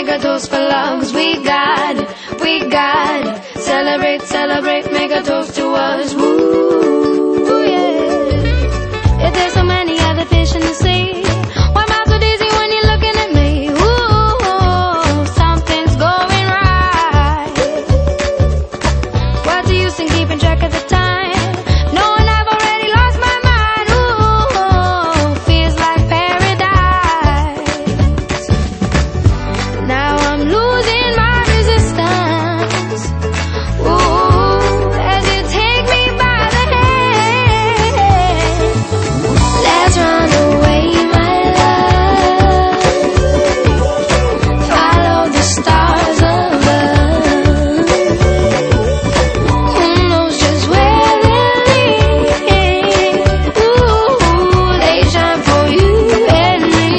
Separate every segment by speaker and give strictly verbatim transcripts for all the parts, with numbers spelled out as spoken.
Speaker 1: a toast for love, 'cause we got it, we got it. Celebrate, celebrate, make a toast to us. Woo, yeah. If there's so many other fish in the sea, why am I so dizzy when you're looking at me? Ooh, something's going right. What's the use in keeping track of the time? Knowing I've already lost my mind. Ooh, feels like paradise. Now I'm losing my resistance. Ooh, as you take me by the hand. Let's run away, my love. Follow the stars above. Who knows just where they'll lead? Ooh, they shine for you and me.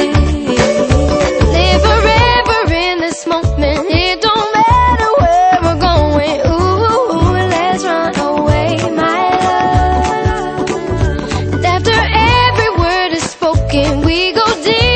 Speaker 1: Live forever in this moment. It don't matter where we're going. Ooh, let's run away, my love. And after every word is spoken, we go deep.